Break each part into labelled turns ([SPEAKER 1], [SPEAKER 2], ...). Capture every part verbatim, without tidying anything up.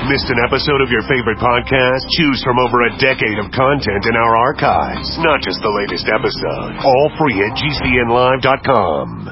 [SPEAKER 1] Missed an episode of your favorite podcast? Choose from over a decade of content in our archives, not just the latest episode. All free at G C N live dot com.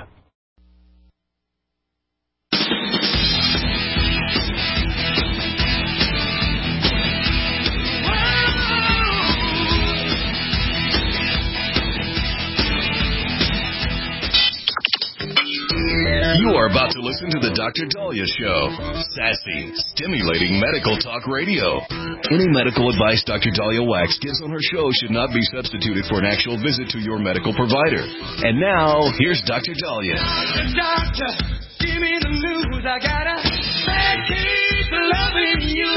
[SPEAKER 2] You are about to listen to the Doctor Daliah Show. Sassy, stimulating medical talk radio. Any medical advice Doctor Daliah Wax gives on her show should not be substituted for an actual visit to your medical provider. And now, here's Doctor Daliah.
[SPEAKER 3] Doctor, give me the news. I gotta keep loving you.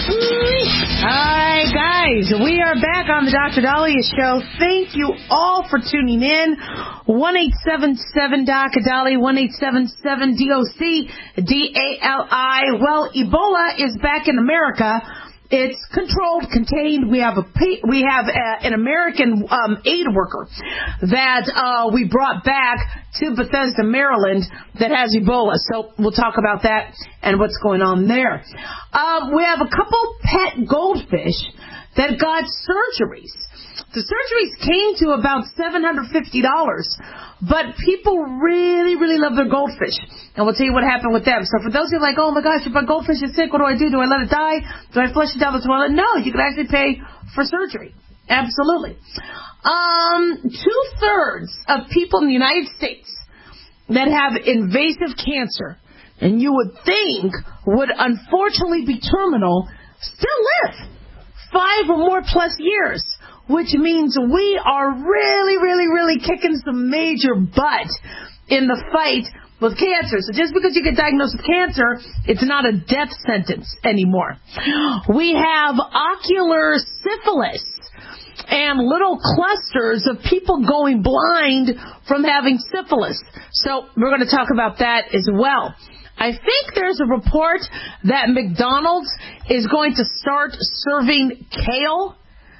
[SPEAKER 4] Hi, guys. We are back on the Doctor Daliah Show. Thank you all for tuning in. one eight seven seven D O C Dali, one eight seven seven D O C D A L I. Well, Ebola is back in America. It's controlled, contained. We have a we have a, an American um, aid worker that uh, we brought back to Bethesda, Maryland, that has Ebola. So we'll talk about that and what's going on there. Um, we have a couple pet goldfish that got surgeries. The surgeries came to about seven hundred fifty dollars, but people really, really love their goldfish. And we'll tell you what happened with them. So for those who are like, oh my gosh, if my goldfish is sick, what do I do? Do I let it die? Do I flush it down the toilet? No, you can actually pay for surgery. Absolutely. Um, two-thirds of people in the United States that have invasive cancer, and you would think would unfortunately be terminal, still live five or more plus years. Which means we are really, really, really kicking some major butt in the fight with cancer. So just because you get diagnosed with cancer, it's not a death sentence anymore. We have ocular syphilis and little clusters of people going blind from having syphilis. So we're going to talk about that as well. I think there's a report that McDonald's is going to start serving kale.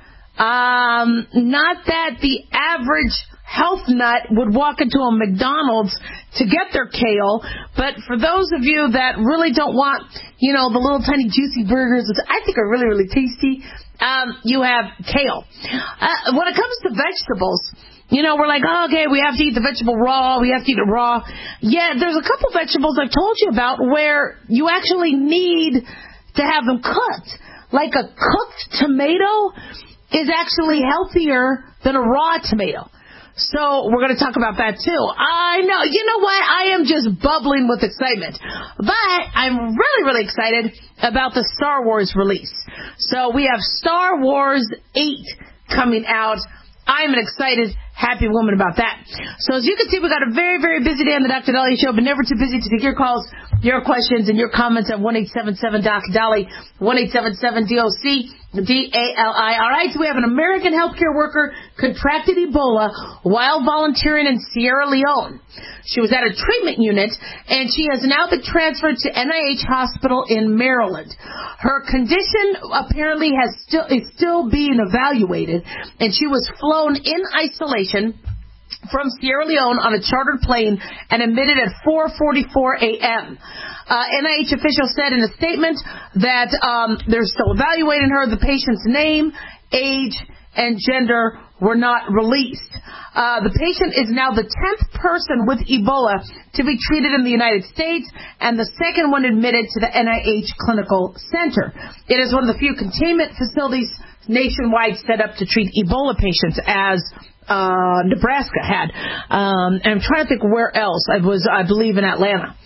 [SPEAKER 4] Um, not that the average health nut would walk into a McDonald's to get their kale, but for those of you that really don't want, you know, the little tiny juicy burgers, which I think are really, really tasty, um, you have kale. Uh, when it comes to vegetables, you know, we're like, oh, okay, we have to eat the vegetable raw, we have to eat it raw. Yeah, there's a couple vegetables I've told you about where you actually need to have them cooked. Like a cooked tomato is actually healthier than a raw tomato. So we're going to talk about that too. I know, you know what? I am just bubbling with excitement. But I'm really, really excited about the Star Wars release. So we have Star Wars eight coming out. I'm an excited, happy woman about that. So as you can see, we got a very, very busy day on the Doctor Daliah Show, but never too busy to take your calls, your questions, and your comments at one eight seven seven D O C Dali, one eight seven seven D O C D A L I. All right, so we have an American healthcare worker contracted Ebola while volunteering in Sierra Leone. She was at a treatment unit, and she has now been transferred to N I H Hospital in Maryland. Her condition apparently has still is still being evaluated, and she was flown in isolation from Sierra Leone on a chartered plane and admitted at four forty-four a.m. Uh, N I H officials said in a statement that um, they're still evaluating her. The patient's name, age, and gender were not released. Uh, the patient is now the tenth person with Ebola to be treated in the United States and the second one admitted to the N I H Clinical Center. It is one of the few containment facilities nationwide set up to treat Ebola patients, as uh, Nebraska had. Um, and I'm trying to think where else. I was, I believe, in Atlanta.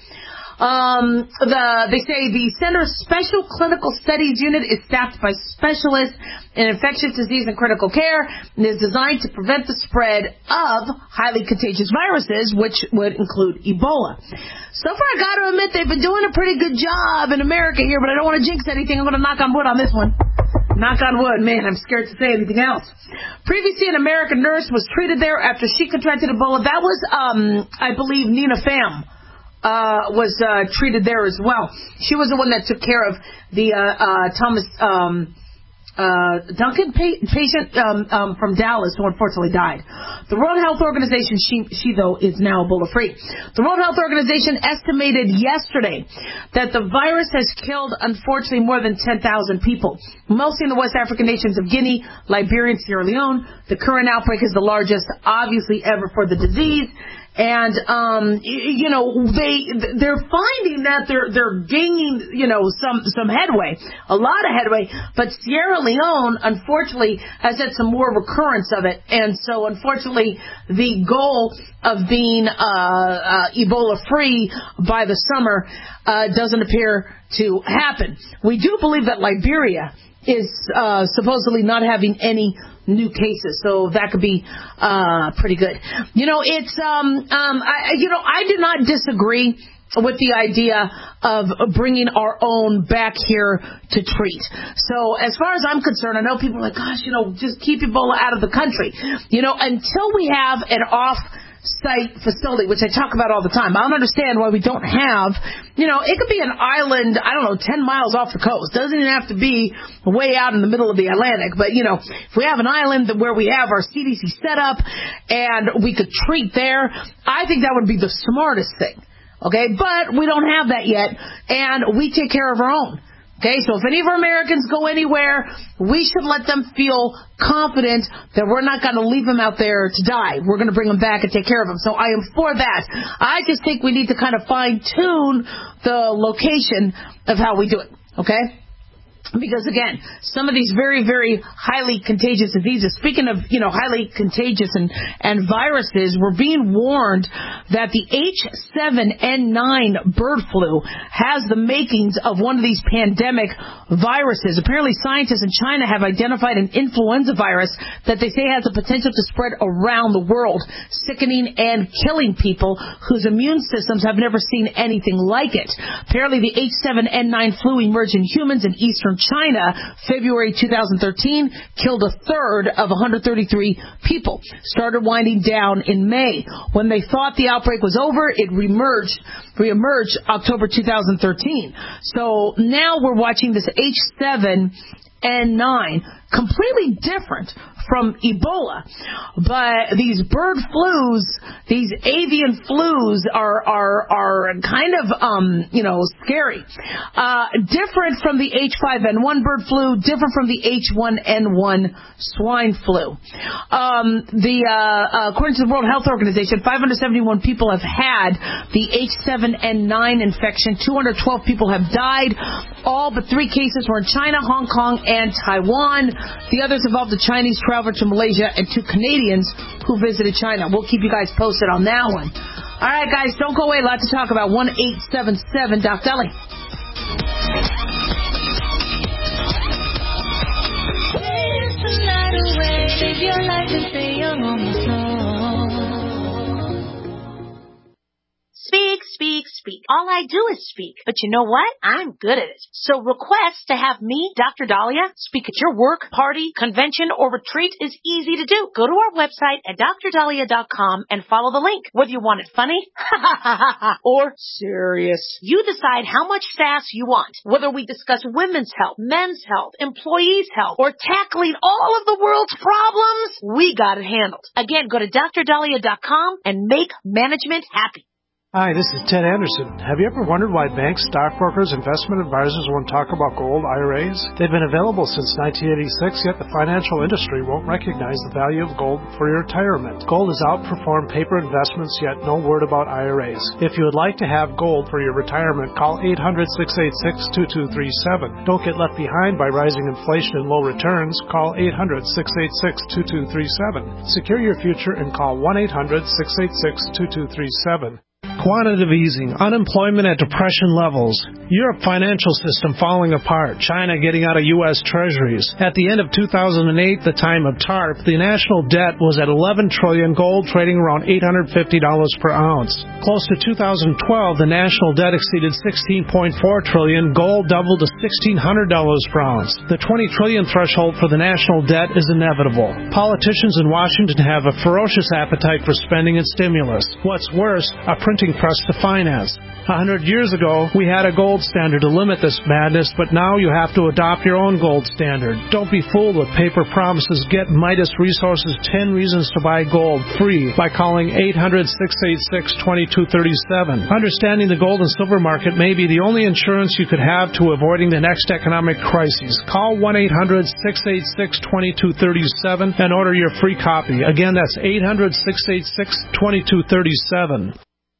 [SPEAKER 4] Um, the, they say the center's special clinical studies unit is staffed by specialists in infectious disease and critical care and is designed to prevent the spread of highly contagious viruses, which would include Ebola. So far, I got to admit, they've been doing a pretty good job in America here, but I don't want to jinx anything. I'm going to knock on wood on this one. Knock on wood. Man, I'm scared to say anything else. Previously, an American nurse was treated there after she contracted Ebola. That was, um, I believe, Nina Pham. Uh, was uh, treated there as well. She was the one that took care of the uh, uh, Thomas um, Uh, Duncan pa- patient um, um, from Dallas who unfortunately died. The World Health Organization, she, she though, is now Ebola-free. The World Health Organization estimated yesterday that the virus has killed, unfortunately, more than ten thousand people, mostly in the West African nations of Guinea, Liberia, and Sierra Leone. The current outbreak is the largest, obviously, ever for the disease. And, um, you know, they, they're finding that they're, they're gaining, you know, some, some headway, a lot of headway, but Sierra Leone, unfortunately, has had some more recurrence of it. And so, unfortunately, the goal of being, uh, uh, Ebola-free by the summer, uh, doesn't appear to happen. We do believe that Liberia is, uh, supposedly not having any new cases, so that could be uh pretty good. You know, it's um um I you know I do not disagree with the idea of bringing our own back here to treat. So as far as I'm concerned, I know people are like, gosh, you know, just keep Ebola out of the country. You know, until we have an off site facility, which I talk about all the time. I don't understand why we don't have, you know, it could be an island, I don't know, ten miles off the coast. Doesn't even have to be way out in the middle of the Atlantic. But, you know, if we have an island where we have our C D C set up and we could treat there, I think that would be the smartest thing. Okay, but we don't have that yet, and we take care of our own. Okay, so if any of our Americans go anywhere, we should let them feel confident that we're not going to leave them out there to die. We're going to bring them back and take care of them. So I am for that. I just think we need to kind of fine-tune the location of how we do it. Okay? Because, again, some of these very, very highly contagious diseases, speaking of, you know, highly contagious and, and viruses, we're being warned that the H seven N nine bird flu has the makings of one of these pandemic viruses. Apparently, scientists in China have identified an influenza virus that they say has the potential to spread around the world, sickening and killing people whose immune systems have never seen anything like it. Apparently, the H seven N nine flu emerged in humans in eastern China, February two thousand thirteen, killed a third of one hundred thirty-three people. Started winding down in May. When they thought the outbreak was over, it reemerged, reemerged October two thousand thirteen. So now we're watching this H seven N nine, completely different from Ebola. But these bird flus, these avian flus are are are kind of um you know scary. Uh, different from the H five N one bird flu, different from the H one N one swine flu. Um, the uh, uh, according to the World Health Organization, five hundred seventy-one people have had the H seven N nine infection. two hundred twelve people have died. All but three cases were in China, Hong Kong, and Taiwan. The others involved a Chinese traveler to Malaysia and two Canadians who visited China. We'll keep you guys posted on that one. All right, guys, don't go away. A lot to talk about. one eight seven seven Doc Deli.
[SPEAKER 5] Speak, speak, speak. All I do is speak. But you know what? I'm good at it. So request to have me, Doctor Dahlia, speak at your work, party, convention, or retreat is easy to do. Go to our website at dr dahlia dot com and follow the link. Whether you want it funny or serious, you decide how much sass you want. Whether we discuss women's health, men's health, employees' health, or tackling all of the world's problems, we got it handled. Again, go to dr dahlia dot com and make management happy.
[SPEAKER 6] Hi, this is Ted Anderson. Have you ever wondered why banks, stockbrokers, investment advisors won't talk about gold I R As? They've been available since nineteen eighty-six, yet the financial industry won't recognize the value of gold for your retirement. Gold has outperformed paper investments, yet no word about I R As. If you would like to have gold for your retirement, call eight hundred, six eight six, two two three seven. Don't get left behind by rising inflation and low returns. Call eight hundred, six eight six, two two three seven. Secure your future and call one eight hundred, six eight six, two two three seven. Quantitative easing, unemployment at depression levels, Europe financial system falling apart, China getting out of U S treasuries. At the end of two thousand eight, the time of TARP, the national debt was at eleven trillion dollars, gold trading around eight hundred fifty dollars per ounce. Close to two thousand twelve, the national debt exceeded sixteen point four trillion dollars, gold doubled to sixteen hundred dollars per ounce. The twenty trillion dollars threshold for the national debt is inevitable. Politicians in Washington have a ferocious appetite for spending and stimulus. What's worse, a printing printing press to finance. A hundred years ago, we had a gold standard to limit this madness, but now you have to adopt your own gold standard. Don't be fooled with paper promises. Get Midas Resources ten Reasons to Buy Gold free by calling eight hundred, six eight six, two two three seven. Understanding the gold and silver market may be the only insurance you could have to avoiding the next economic crisis. Call one eight hundred, six eight six, two two three seven and order your free copy. Again, that's eight hundred, six eight six, two two three seven.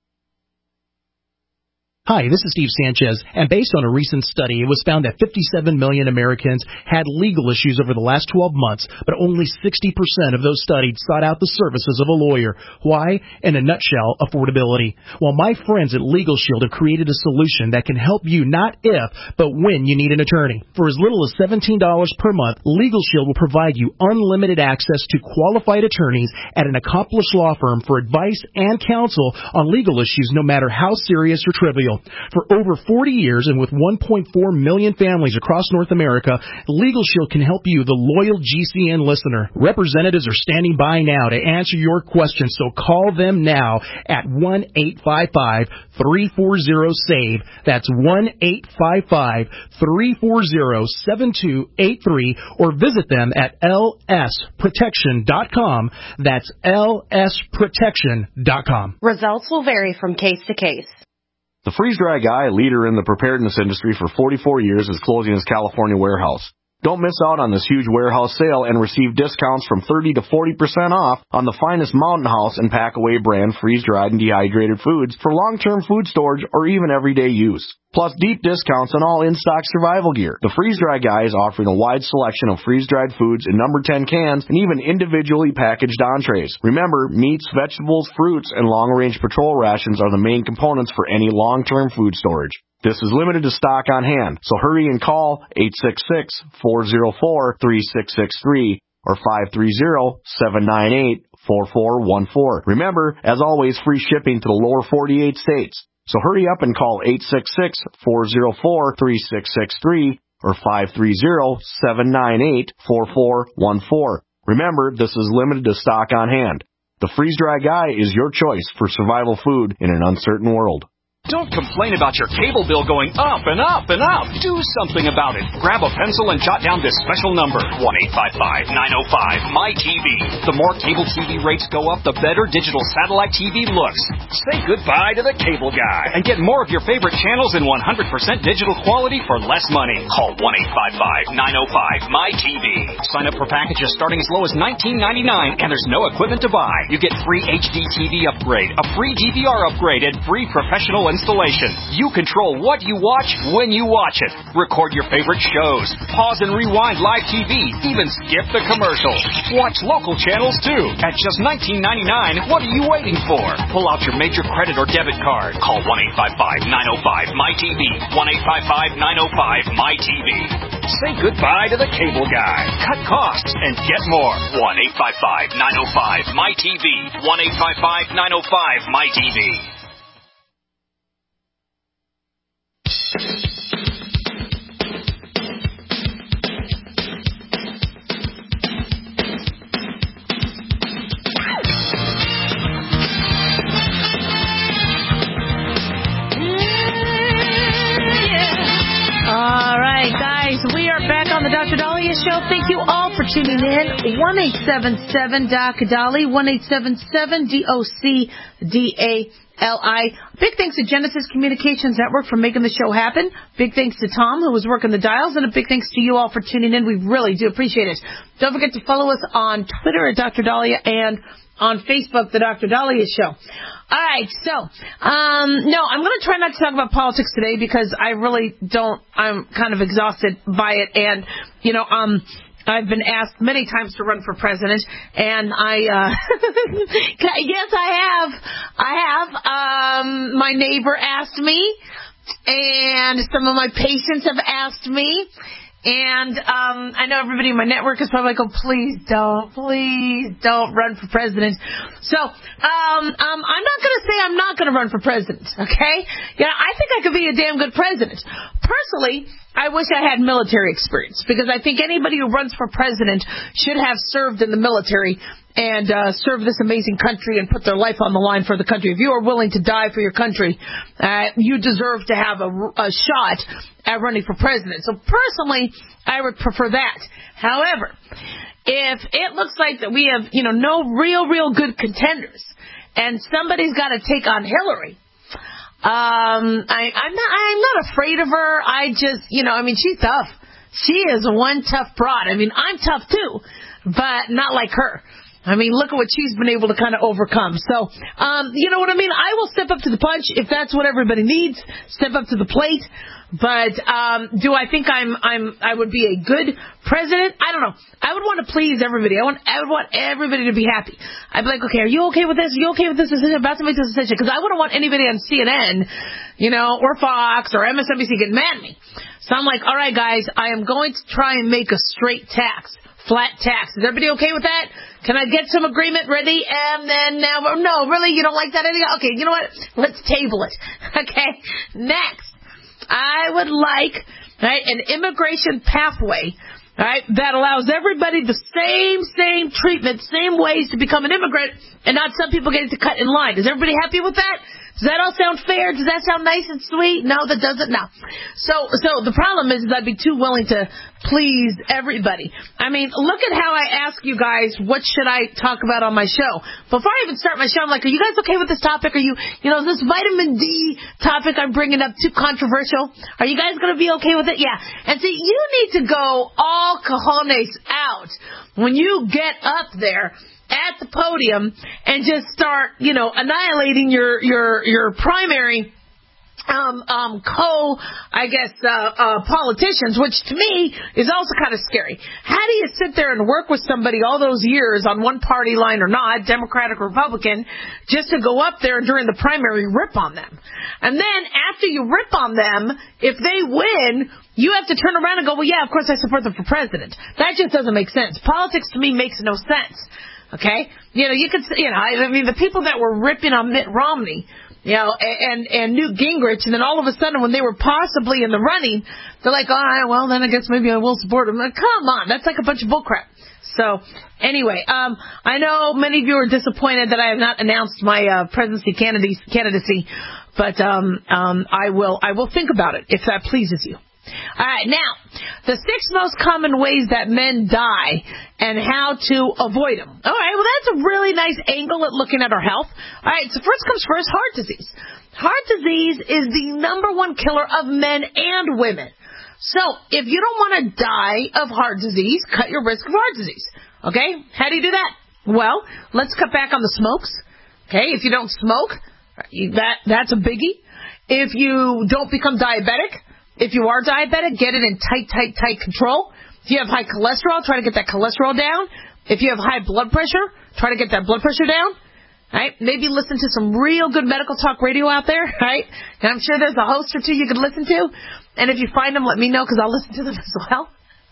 [SPEAKER 7] Hi, this is Steve Sanchez, and based on a recent study, it was found that fifty-seven million Americans had legal issues over the last twelve months, but only sixty percent of those studied sought out the services of a lawyer. Why? In a nutshell, affordability. Well, my friends at Legal Shield have created a solution that can help you not if, but when you need an attorney. For as little as seventeen dollars per month, Legal Shield will provide you unlimited access to qualified attorneys at an accomplished law firm for advice and counsel on legal issues, no matter how serious or trivial. For over forty years and with one point four million families across North America, Legal Shield can help you, the loyal G C N listener. Representatives are standing by now to answer your questions, so call them now at one eight five five, three four zero, SAVE. That's one eight five five, three four zero, seven two eight three, or visit them at L S protection dot com. That's L S protection dot com.
[SPEAKER 8] Results will vary from case to case.
[SPEAKER 9] The freeze-dry guy, leader in the preparedness industry for forty-four years, is closing his California warehouse. Don't miss out on this huge warehouse sale and receive discounts from thirty to forty percent off on the finest Mountain House and Packaway brand freeze-dried and dehydrated foods for long-term food storage or even everyday use. Plus deep discounts on all in-stock survival gear. The Freeze-Dry Guy is offering a wide selection of freeze-dried foods in number ten cans and even individually packaged entrees. Remember, meats, vegetables, fruits, and long-range patrol rations are the main components for any long-term food storage. This is limited to stock on hand, so hurry and call eight six six, four zero four, three six six three or five three zero, seven nine eight, four four one four. Remember, as always, free shipping to the lower forty-eight states. So hurry up and call eight six six, four zero four, three six six three or five three zero, seven nine eight, four four one four. Remember, this is limited to stock on hand. The Freeze-Dry Guy is your choice for survival food in an uncertain world.
[SPEAKER 10] Don't complain about your cable bill going up and up and up. Do something about it. Grab a pencil and jot down this special number, one eight five five, nine oh five, M Y T V. The more cable T V rates go up, the better digital satellite T V looks. Say goodbye to the cable guy and get more of your favorite channels in one hundred percent digital quality for less money. Call one eight five five, nine oh five, M Y T V. Sign up for packages starting as low as nineteen ninety-nine, and there's no equipment to buy. You get free H D T V upgrade, a free D V R upgrade, and free professional installation. You control what you watch when you watch it. Record your favorite shows. Pause and rewind live T V. Even skip the commercials. Watch local channels too. At just nineteen ninety-nine, what are you waiting for? Pull out your major credit or debit card. Call one eight five five, nine oh five, M Y T V. one eight five five, nine oh five, M Y T V. Say goodbye to the cable guy. Cut costs and get more. one eight five five, nine oh five, M Y T V. one eight five five, nine oh five, M Y T V.
[SPEAKER 4] All right, guys, we are back on the Doctor Dahlia Show. Thank you all for tuning in. one eight seven seven, D O C, Dolly, one eight seven seven, D O C D A L I. Big thanks to Genesis Communications Network for making the show happen. Big thanks to Tom, who was working the dials, and a big thanks to you all for tuning in. We really do appreciate it. Don't forget to follow us on Twitter at Doctor Dahlia and on Facebook, the Doctor Dahlia Show. All right, so, um, no, I'm going to try not to talk about politics today because I really don't, I'm kind of exhausted by it. And, you know, um, I've been asked many times to run for president, and I, uh, yes, I have. I have. Um, my neighbor asked me, and some of my patients have asked me. And um, I know everybody in my network is probably like, oh, please don't, please don't run for president. So um, um, I'm not going to say I'm not going to run for president, okay? Yeah, I think I could be a damn good president. Personally, I wish I had military experience because I think anybody who runs for president should have served in the military and uh, serve this amazing country and put their life on the line for the country. If you are willing to die for your country, uh, you deserve to have a, a shot at running for president. So personally, I would prefer that. However, if it looks like that we have, you know, no real, real good contenders, and somebody's got to take on Hillary, um, I, I'm not, I'm not afraid of her. I just, you know, I mean, she's tough. She is one tough broad. I mean, I'm tough too, but not like her. I mean, look at what she's been able to kind of overcome. So, um, you know what I mean? I will step up to the punch if that's what everybody needs. Step up to the plate. But um, do I think I'm I'm I would be a good president? I don't know. I would want to please everybody. I want I would want everybody to be happy. I'd be like, okay, are you okay with this? Are you okay with this decision? I'm about to make this decision, because I wouldn't want anybody on C N N, you know, or Fox or M S N B C getting mad at me. So I'm like, all right, guys, I am going to try and make a straight tax. Flat tax. Is everybody okay with that? Can I get some agreement ready? And then now, no, really, you don't like that idea? Okay, you know what? Let's table it. Okay. Next, I would like, right, an immigration pathway, right, that allows everybody the same, same treatment, same ways to become an immigrant, and not some people getting to cut in line. Is everybody happy with that? Does that all sound fair? Does that sound nice and sweet? No, that doesn't. No. So, so the problem is, is I'd be too willing to please everybody. I mean, look at how I ask you guys, what should I talk about on my show? Before I even start my show, I'm like, are you guys okay with this topic? Are you, you know, is this vitamin D topic I'm bringing up too controversial? Are you guys going to be okay with it? Yeah. And see, you need to go all cojones out when you get up there at the podium and just start, you know, annihilating your your your primary um um co I guess uh, uh politicians, which to me is also kind of scary. How do you sit there and work with somebody all those years on one party line or not, Democratic or Republican, just to go up there during the primary rip on them? And then after you rip on them, if they win, you have to turn around and go, well, yeah, of course I support them for president. That just doesn't make sense. Politics to me makes no sense. Okay? You know, you could, you know, I, I mean, the people that were ripping on Mitt Romney, you know, and, and Newt Gingrich, and then all of a sudden when they were possibly in the running, they're like, all right, well, then I guess maybe I will support him. Like, come on, that's like a bunch of bullcrap. So, anyway, um, I know many of you are disappointed that I have not announced my uh, presidency candidacy, but um, um, I will, I will think about it if that pleases you. All right, now, the six most common ways that men die and how to avoid them. All right, well, that's a really nice angle at looking at our health. All right, so first comes first, heart disease. Heart disease is the number one killer of men and women. So, if you don't want to die of heart disease, cut your risk of heart disease. Okay, how do you do that? Well, let's cut back on the smokes. Okay, if you don't smoke, that that's a biggie. If you don't become diabetic, if you are diabetic, get it in tight, tight, tight control. If you have high cholesterol, try to get that cholesterol down. If you have high blood pressure, try to get that blood pressure down. Right? Maybe listen to some real good medical talk radio out there. Right? And I'm sure there's a host or two you could listen to. And if you find them, let me know, because I'll listen to them as well.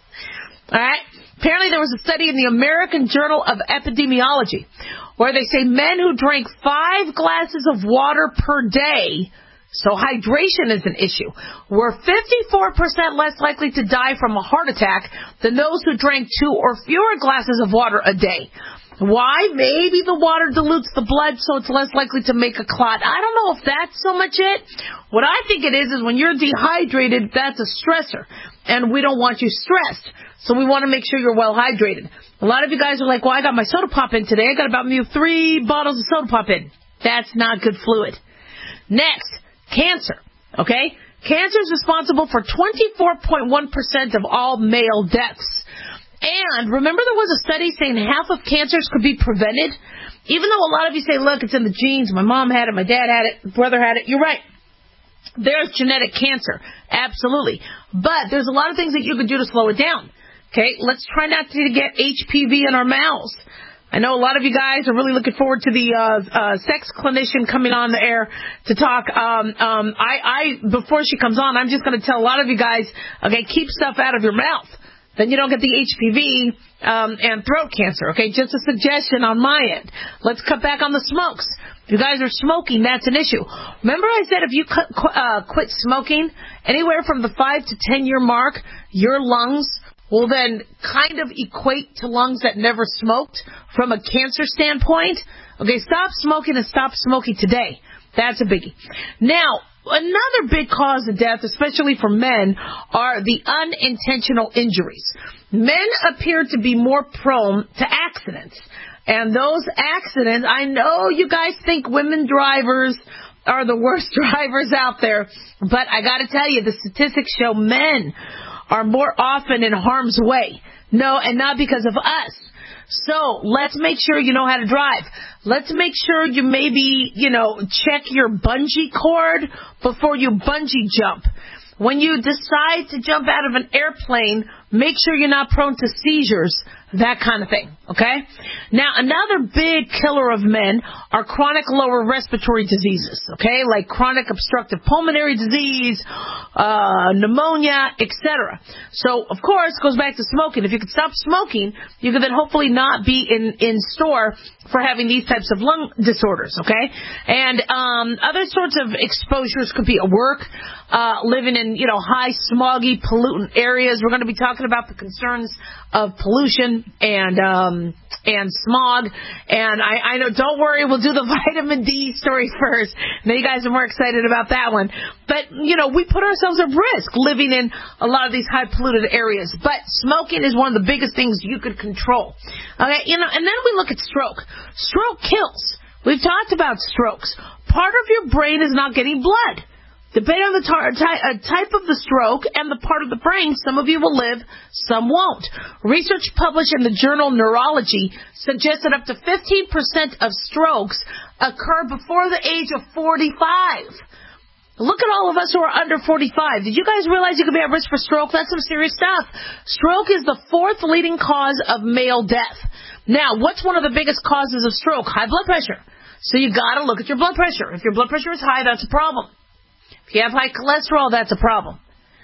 [SPEAKER 4] All right? Apparently there was a study in the American Journal of Epidemiology where they say men who drank five glasses of water per day, so hydration is an issue, were fifty-four percent less likely to die from a heart attack than those who drank two or fewer glasses of water a day. Why? Maybe the water dilutes the blood, so it's less likely to make a clot. I don't know if that's so much it. What I think it is is when you're dehydrated, that's a stressor, and we don't want you stressed. So we want to make sure you're well hydrated. A lot of you guys are like, well, I got my soda pop in today. I got about maybe three bottles of soda pop in. That's not good fluid. Next, cancer. Okay? Cancer is responsible for twenty-four point one percent of all male deaths. And remember there was a study saying half of cancers could be prevented? Even though a lot of you say, look, it's in the genes. My mom had it. My dad had it. Brother had it. You're right. There's genetic cancer. Absolutely. But there's a lot of things that you could do to slow it down. Okay? Let's try not to get H P V in our mouths. I know a lot of you guys are really looking forward to the uh, uh, sex clinician coming on the air to talk. Um, um, I, I, before she comes on, I'm just going to tell a lot of you guys, okay, keep stuff out of your mouth. Then you don't get the H P V um, and throat cancer, okay? Just a suggestion on my end. Let's cut back on the smokes. If you guys are smoking, that's an issue. Remember I said if you cut, uh, quit smoking, anywhere from the five to ten year mark, your lungs will then kind of equate to lungs that never smoked from a cancer standpoint. Okay, stop smoking and stop smoking today. That's a biggie. Now, another big cause of death, especially for men, are the unintentional injuries. Men appear to be more prone to accidents. And those accidents, I know you guys think women drivers are the worst drivers out there, but I got to tell you, the statistics show men are more often in harm's way. No, and not because of us. So let's make sure you know how to drive. Let's make sure you maybe, you know, check your bungee cord before you bungee jump. When you decide to jump out of an airplane, make sure you're not prone to seizures, that kind of thing, okay? Now, another big killer of men are chronic lower respiratory diseases, okay, like chronic obstructive pulmonary disease, uh, pneumonia, et cetera. So, of course, it goes back to smoking. If you could stop smoking, you could then hopefully not be in, in store for having these types of lung disorders, okay? And um, other sorts of exposures could be at work, uh, living in, you know, high, smoggy, pollutant areas. We're going to be talking about the concerns of pollution and um, and smog. And I, I know, don't worry, we'll do the vitamin D story first. Now you guys are more excited about that one. But, you know, we put ourselves at risk living in a lot of these high polluted areas. But smoking is one of the biggest things you could control. Okay, you know, and then we look at stroke. Stroke kills. We've talked about strokes. Part of your brain is not getting blood. Depending on the tar- ty- uh, type of the stroke and the part of the brain, some of you will live, some won't. Research published in the journal Neurology suggests that up to fifteen percent of strokes occur before the age of forty-five. Look at all of us who are under forty-five. Did you guys realize you could be at risk for stroke? That's some serious stuff. Stroke is the fourth leading cause of male death. Now, what's one of the biggest causes of stroke? High blood pressure. So you got to look at your blood pressure. If your blood pressure is high, that's a problem. If you have high cholesterol, that's a problem.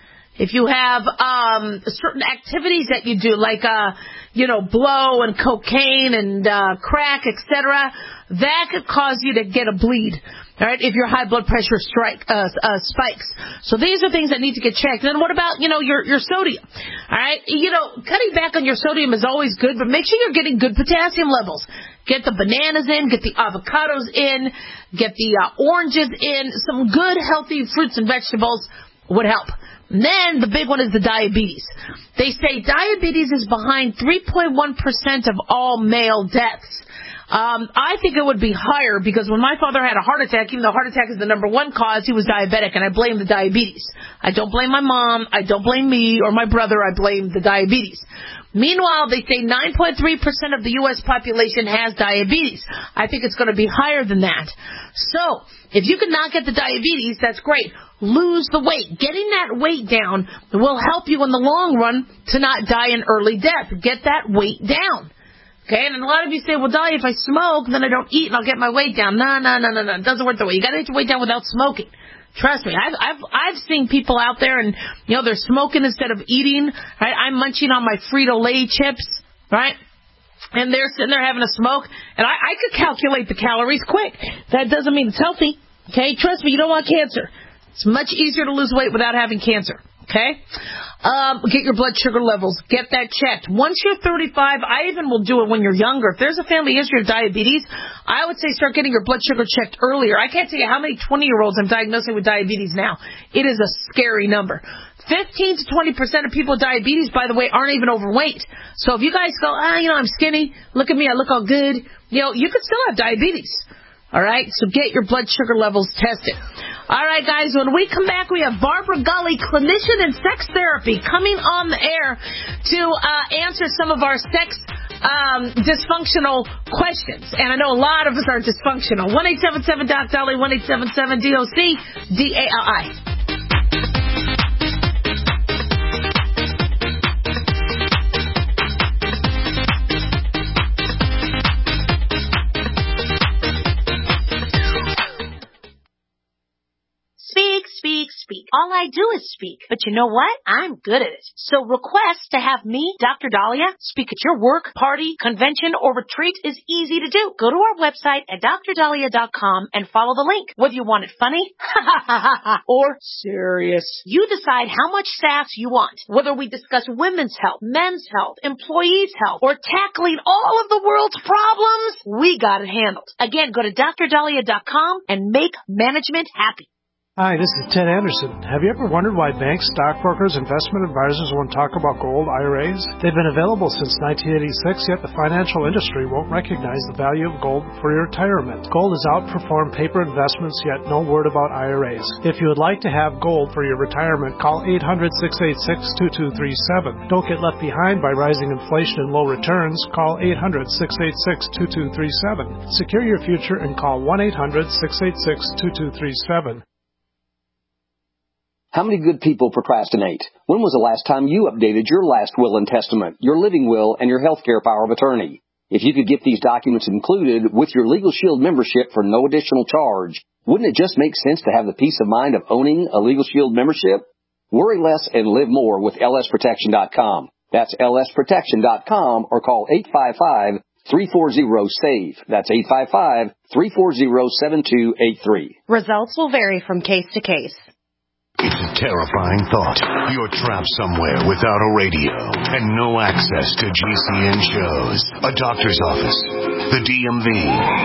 [SPEAKER 4] If you have um, certain activities that you do, like, uh, you know, blow and cocaine and uh, crack, et cetera, that could cause you to get a bleed, all right, if your high blood pressure strike uh, uh, spikes. So these are things that need to get checked. And then what about, you know, your, your sodium, all right? You know, cutting back on your sodium is always good, but make sure you're getting good potassium levels. Get the bananas in, get the avocados in, get the uh, oranges in. Some good, healthy fruits and vegetables would help. And then the big one is the diabetes. They say diabetes is behind three point one percent of all male deaths. Um, I think it would be higher because when my father had a heart attack, even though heart attack is the number one cause, he was diabetic, and I blame the diabetes. I don't blame my mom. I don't blame me or my brother. I blame the diabetes. Meanwhile, they say nine point three percent of the U S population has diabetes. I think it's going to be higher than that. So, if you can not get the diabetes, that's great. Lose the weight. Getting that weight down will help you in the long run to not die an early death. Get that weight down. Okay, and a lot of you say, well, Dahlia, if I smoke, then I don't eat and I'll get my weight down. No, no, no, no, no. It doesn't work that way. You got to get your weight down without smoking. Trust me, I've, I've, I've seen people out there and, you know, they're smoking instead of eating, right? I'm munching on my Frito-Lay chips, right? And they're sitting there having a smoke, and I, I could calculate the calories quick. That doesn't mean it's healthy, okay? Trust me, you don't want cancer. It's much easier to lose weight without having cancer, okay? Um, get your blood sugar levels. Get that checked. Once you're thirty-five, I even will do it when you're younger. If there's a family history of diabetes, I would say start getting your blood sugar checked earlier. I can't tell you how many twenty-year-olds I'm diagnosing with diabetes now. It is a scary number. fifteen to twenty percent of people with diabetes, by the way, aren't even overweight. So if you guys go, ah, you know, I'm skinny, look at me, I look all good, you know, you could still have diabetes. All right, so get your blood sugar levels tested. All right, guys, when we come back, we have Barbara Gully, clinician in sex therapy, coming on the air to uh, answer some of our sex um, dysfunctional questions. And I know a lot of us are dysfunctional. one eight seven seven D O C Dolly, one eight seven seven D O C D A L I.
[SPEAKER 5] Speak, speak, speak. All I do is speak. But you know what? I'm good at it. So request to have me, Doctor Dahlia, speak at your work, party, convention, or retreat is easy to do. Go to our website at D R dahlia dot com and follow the link. Whether you want it funny or serious, you decide how much sass you want. Whether we discuss women's health, men's health, employees' health, or tackling all of the world's problems, we got it handled. Again, go to D R dahlia dot com and make management happy.
[SPEAKER 6] Hi, this is Ted Anderson. Have you ever wondered why banks, stockbrokers, investment advisors won't talk about gold I R As? They've been available since nineteen eighty-six, yet the financial industry won't recognize the value of gold for your retirement. Gold has outperformed paper investments, yet no word about I R As. If you would like to have gold for your retirement, call eight hundred, six eight six, two two three seven. Don't get left behind by rising inflation and low returns. Call eight hundred, six eight six, two two three seven. Secure your future and call one eight hundred, six eight six, two two three seven.
[SPEAKER 11] How many good people procrastinate? When was the last time you updated your last will and testament, your living will, and your healthcare power of attorney? If you could get these documents included with your Legal Shield membership for no additional charge, wouldn't it just make sense to have the peace of mind of owning a Legal Shield membership? Worry less and live more with L S protection dot com. That's L S protection dot com or call eight five five, three four zero, S A V E. That's eight five five, three four zero, seven two eight three.
[SPEAKER 8] Results will vary from case to case.
[SPEAKER 1] It's a terrifying thought. You're trapped somewhere without a radio and no access to G C N shows, a doctor's office, the D M V,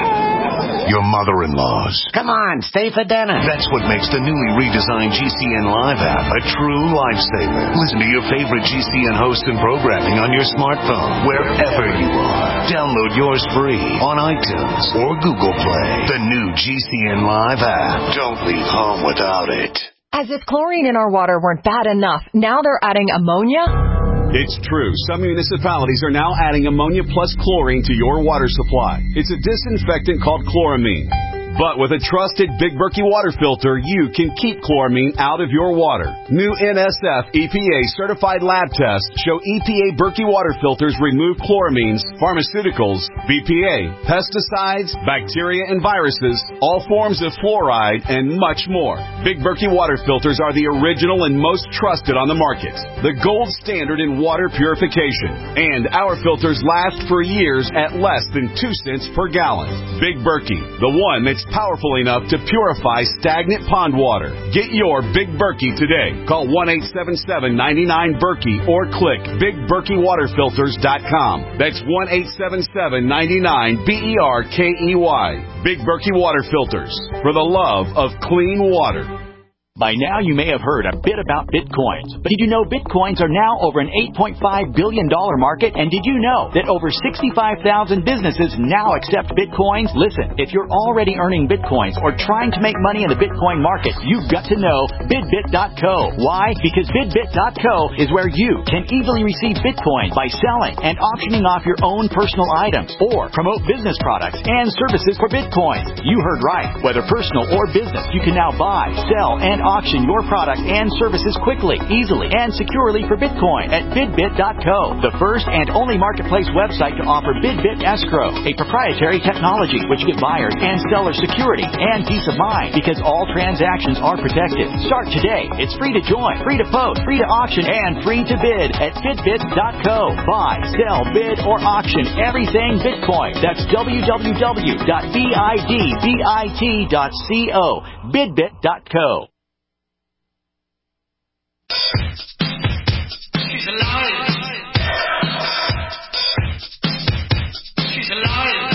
[SPEAKER 1] your mother-in-law's.
[SPEAKER 12] Come on, stay for dinner.
[SPEAKER 1] That's what makes the newly redesigned G C N Live app a true lifesaver. Listen to your favorite G C N hosts and programming on your smartphone, wherever you are. Download yours free on iTunes or Google Play. The new G C N Live app. Don't leave home without it.
[SPEAKER 13] As if chlorine in our water weren't bad enough, now they're adding ammonia?
[SPEAKER 14] It's true. Some municipalities are now adding ammonia plus chlorine to your water supply. It's a disinfectant called chloramine. But with a trusted Big Berkey water filter, you can keep chloramine out of your water. New N S F E P A certified lab tests show E P A Berkey water filters remove chloramines, pharmaceuticals, B P A, pesticides, bacteria and viruses, all forms of fluoride, and much more. Big Berkey water filters are the original and most trusted on the market. The gold standard in water purification. And our filters last for years at less than two cents per gallon. Big Berkey, the one that's powerful enough to purify stagnant pond water. Get your Big Berkey today. Call one eight seven seven, nine nine, Berkey or click big berkey water filters dot com. That's one eight seven seven, nine nine, B E R K E Y. Big Berkey Water Filters, for the love of clean water.
[SPEAKER 10] By now, you may have heard a bit about Bitcoins. But did you know Bitcoins are now over an eight point five billion dollars market? And did you know that over sixty-five thousand businesses now accept Bitcoins? Listen, if you're already earning Bitcoins or trying to make money in the Bitcoin market, you've got to know bidbit dot co. Why? Because bidbit dot co is where you can easily receive Bitcoin by selling and auctioning off your own personal items or promote business products and services for Bitcoin. You heard right. Whether personal or business, you can now buy, sell, and auction your product and services quickly, easily, and securely for Bitcoin at bidbit dot co, the first and only marketplace website to offer BidBit Escrow, a proprietary technology which gives buyers and sellers security and peace of mind because all transactions are protected. Start today. It's free to join, free to post, free to auction, and free to bid at bidbit dot co. Buy, sell, bid, or auction everything Bitcoin. That's w w w dot bidbit dot co, bidbit dot co.
[SPEAKER 3] She's a liar. She's a liar.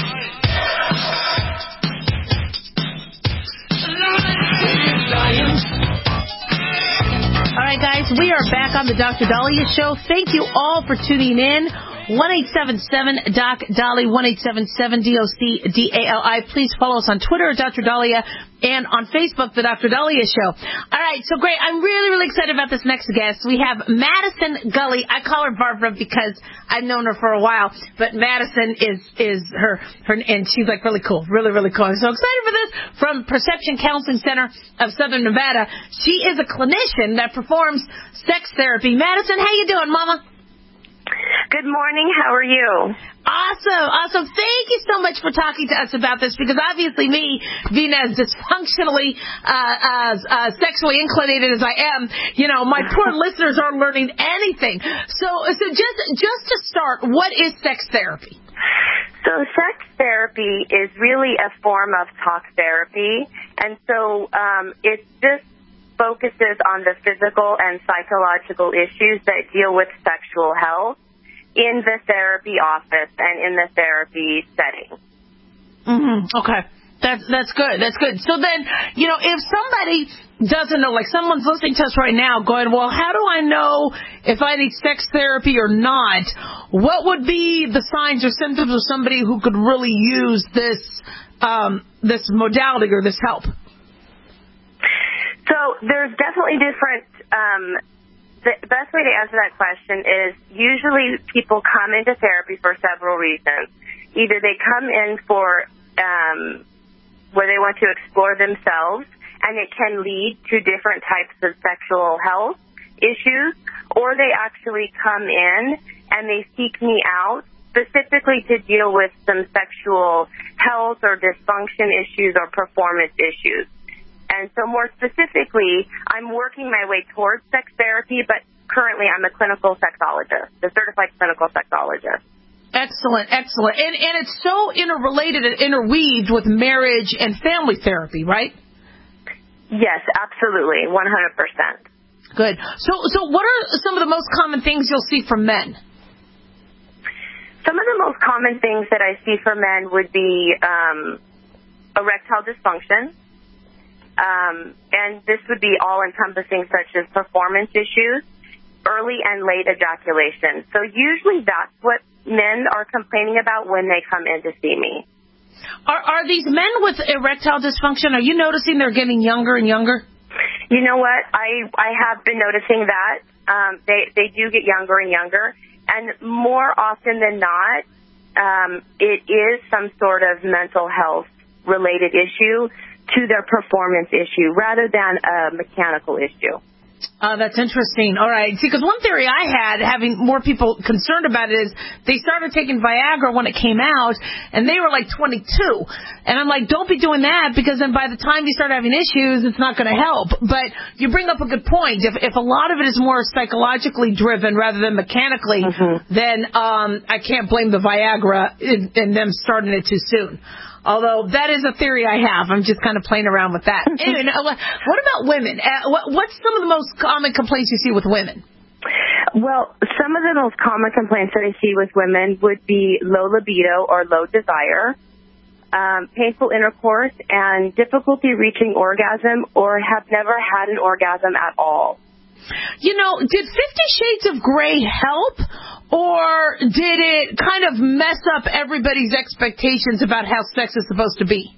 [SPEAKER 4] All right, guys, we are back on the Doctor Dahlia Show. Thank you all for tuning in. one eight seven seven, D O C, Dolly, one eight seven seven, D O C, D A L I. Please follow us on Twitter at Doctor Dahlia and on Facebook, The Doctor Dahlia Show. All right, so great. I'm really, really excited about this next guest. We have Madison Gully. I call her Barbara because I've known her for a while, but Madison is is her, her and she's like really cool, really, really cool. I'm so excited for this. From Perception Counseling Center of Southern Nevada. She is a clinician that performs sex therapy. Madison, how you doing, Mama?
[SPEAKER 15] Good morning. How are you?
[SPEAKER 4] Awesome, awesome. Thank you so much for talking to us about this, because obviously me, being as dysfunctionally uh, as uh, sexually inclinated as I am, you know, my poor listeners aren't learning anything. So, so just just to start, what is sex therapy?
[SPEAKER 15] So sex therapy is really a form of talk therapy, and so um, it just focuses on the physical and psychological issues that deal with sexual health in the therapy office and in the therapy setting.
[SPEAKER 4] Mm-hmm. Okay. That's, that's good. That's good. So then, you know, if somebody doesn't know, like someone's listening to us right now going, well, how do I know if I need sex therapy or not? What would be the signs or symptoms of somebody who could really use this, um, this modality or this help?
[SPEAKER 15] So there's definitely different, um, the best way to answer that question is usually people come into therapy for several reasons. Either they come in for um, where they want to explore themselves, and it can lead to different types of sexual health issues, or they actually come in and they seek me out specifically to deal with some sexual health or dysfunction issues or performance issues. And so more specifically, I'm working my way towards sex therapy, but currently I'm a clinical sexologist, a certified clinical sexologist.
[SPEAKER 4] Excellent, excellent. And and it's so interrelated and interweaved with marriage and family therapy, right?
[SPEAKER 15] Yes, absolutely, one hundred percent.
[SPEAKER 4] Good. So, so what are some of the most common things you'll see from men?
[SPEAKER 15] Some of the most common things that I see for men would be um, erectile dysfunction. Um, and this would be all-encompassing, such as performance issues, early and late ejaculation. So usually that's what men are complaining about when they come in to see me.
[SPEAKER 4] Are, are these men with erectile dysfunction, are you noticing they're getting younger and younger?
[SPEAKER 15] You know what? I, I have been noticing that. Um, they, they do get younger and younger. And more often than not, um, it is some sort of mental health-related issue to their performance issue rather than a mechanical issue.
[SPEAKER 4] Uh, that's interesting. All right. See, because one theory I had, having more people concerned about it, is they started taking Viagra when it came out, and they were like twenty-two. And I'm like, don't be doing that, because then by the time you start having issues, it's not going to help. But you bring up a good point. If, if a lot of it is more psychologically driven rather than mechanically, mm-hmm. then um, I can't blame the Viagra in, in them starting it too soon. Although that is a theory I have. I'm just kind of playing around with that. Anyway, what about women? Uh, what, what's some of the most common complaints you see with women?
[SPEAKER 15] Well, some of the most common complaints that I see with women would be low libido or low desire, um, painful intercourse, and difficulty reaching orgasm, or have never had an orgasm at all.
[SPEAKER 4] You know, did Fifty Shades of Grey help, or did it kind of mess up everybody's expectations about how sex is supposed to be?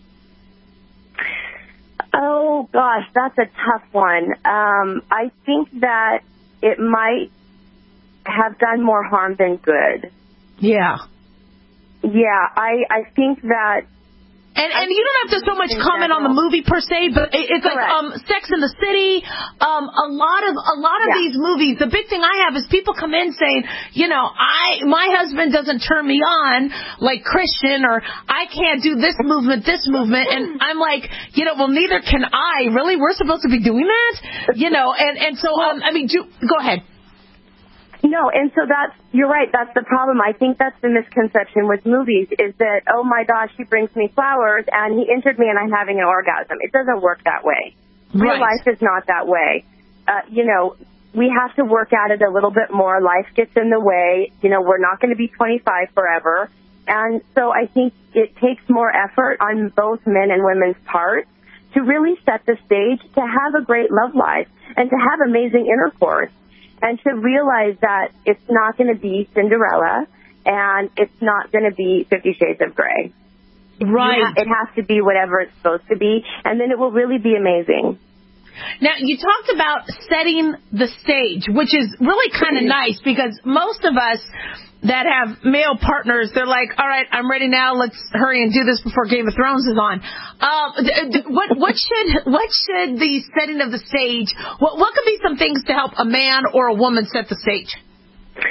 [SPEAKER 15] Oh, gosh, that's a tough one. Um, I think that it might have done more harm than good.
[SPEAKER 4] Yeah.
[SPEAKER 15] Yeah, I, I think that...
[SPEAKER 4] And and you don't have to so much comment on the movie per se, but it's like um, Sex in the City. Um, a lot of a lot of yeah. these movies. The big thing I have is people come in saying, you know, I my husband doesn't turn me on like Christian, or I can't do this movement, this movement, and I'm like, you know, well, neither can I. Really, we're supposed to be doing that, you know? And and so um, I mean, do, go ahead.
[SPEAKER 15] No, and so that's, you're right, that's the problem. I think that's the misconception with movies, is that, oh my gosh, he brings me flowers and he injured me and I'm having an orgasm. It doesn't work that way. Real
[SPEAKER 4] right.
[SPEAKER 15] life is not that way. Uh, you know, we have to work at it a little bit more. Life gets in the way. You know, we're not going to be twenty-five forever. And so I think it takes more effort on both men and women's part to really set the stage to have a great love life and to have amazing intercourse. And to realize that it's not going to be Cinderella and it's not going to be Fifty Shades of Grey.
[SPEAKER 4] Right.
[SPEAKER 15] Ha- it has to be whatever it's supposed to be, and then it will really be amazing.
[SPEAKER 4] Now, you talked about setting the stage, which is really kind of nice, because most of us that have male partners, they're like, all right, I'm ready now. Let's hurry and do this before Game of Thrones is on. Um, what, what should what should the setting of the stage, what, what could be some things to help a man or a woman set the stage?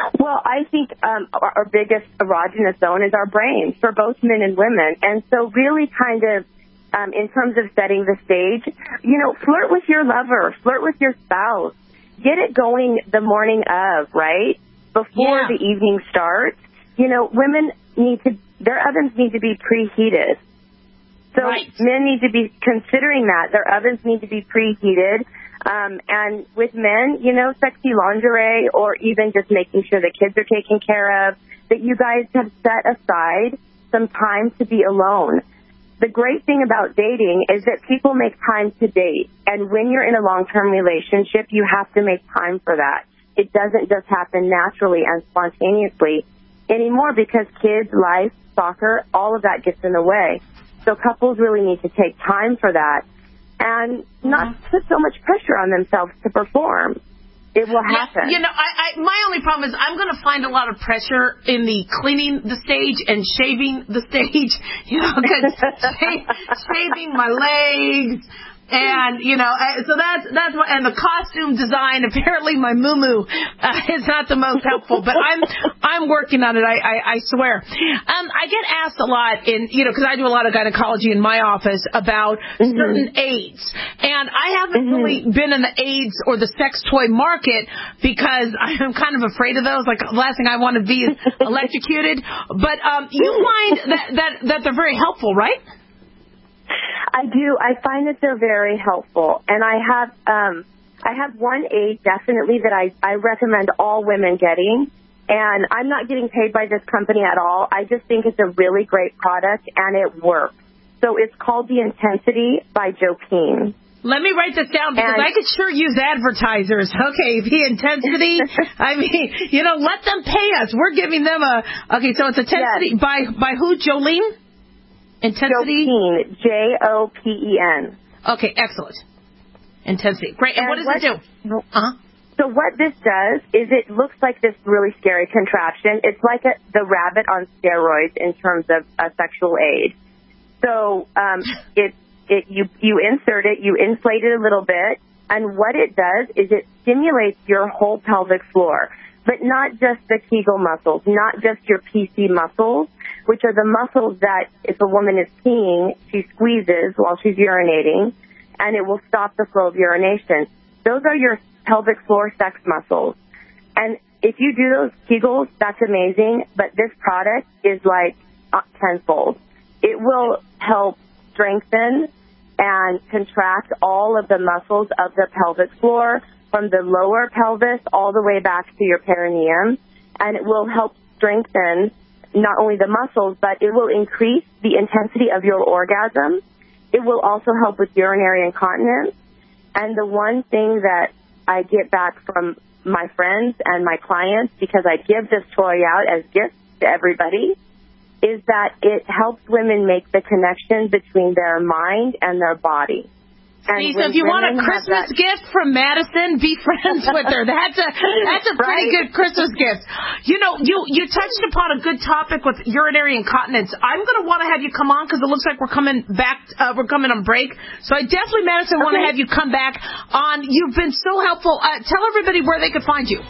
[SPEAKER 15] Well, I think um, our, our biggest erogenous zone is our brain for both men and women. And so really kind of um, in terms of setting the stage, you know, flirt with your lover, flirt with your spouse. Get it going the morning of, right? Before
[SPEAKER 5] yeah.
[SPEAKER 15] the evening starts. You know, women need to, their ovens need to be preheated. So
[SPEAKER 5] right.
[SPEAKER 15] men need to be considering that. Their ovens need to be preheated. Um, and with men, you know, sexy lingerie or even just making sure the kids are taken care of, that you guys have set aside some time to be alone. The great thing about dating is that people make time to date. And when you're in a long-term relationship, you have to make time for that. It doesn't just happen naturally and spontaneously anymore because kids, life, soccer, all of that gets in the way. So couples really need to take time for that and not mm-hmm. put so much pressure on themselves to perform. It will happen.
[SPEAKER 4] Yeah, you know, I, I, my only problem is I'm going to find a lot of pressure in the cleaning the stage and shaving the stage, you know, because shaving my legs. And, you know, so that's, that's what, and the costume design, apparently my moo-moo uh, is not the most helpful, but I'm, I'm working on it, I, I, I swear. Um, I get asked a lot in, you know, because I do a lot of gynecology in my office about mm-hmm. certain aids. And I haven't mm-hmm. really been in the aids or the sex toy market because I'm kind of afraid of those. Like, the last thing I want to be is electrocuted. But, um, you find that, that, that they're very helpful, right?
[SPEAKER 15] I do. I find that they're very helpful. And I have um, I have one aid definitely that I, I recommend all women getting. And I'm not getting paid by this company at all. I just think it's a really great product, and it works. So it's called The Intensity by Jokeen.
[SPEAKER 4] Let me write this down because and, I could sure use advertisers. Okay, The Intensity. I mean, you know, let them pay us. We're giving them a... Okay, so it's Intensity yes. by, by who, Jolene? Intensity?
[SPEAKER 15] Jokeen, J O P E N.
[SPEAKER 4] Okay, excellent. Intensity. Great. And, and what does what, it do? Uh-huh.
[SPEAKER 15] So what this does is it looks like this really scary contraption. It's like a, the rabbit on steroids in terms of a sexual aid. So um, it, it you, you insert it, you inflate it a little bit, and what it does is it stimulates your whole pelvic floor, but not just the Kegel muscles, not just your P C muscles, which are the muscles that if a woman is peeing, she squeezes while she's urinating, and it will stop the flow of urination. Those are your pelvic floor sex muscles. And if you do those Kegels, that's amazing, but this product is like tenfold. It will help strengthen and contract all of the muscles of the pelvic floor from the lower pelvis all the way back to your perineum, and it will help strengthen not only the muscles, but it will increase the intensity of your orgasm. It will also help with urinary incontinence. And the one thing that I get back from my friends and my clients, because I give this toy out as gifts to everybody, is that it helps women make the connection between their mind and their body.
[SPEAKER 4] See, so if you want a Christmas gift from Madison, be friends with her. That's a that's a pretty right? good Christmas gift. You know, you, you touched upon a good topic with urinary incontinence. I'm going to want to have you come on because it looks like we're coming back. Uh, we're coming on break. So I definitely, Madison, okay. want to have you come back on. You've been so helpful. Uh, tell everybody where they could find you.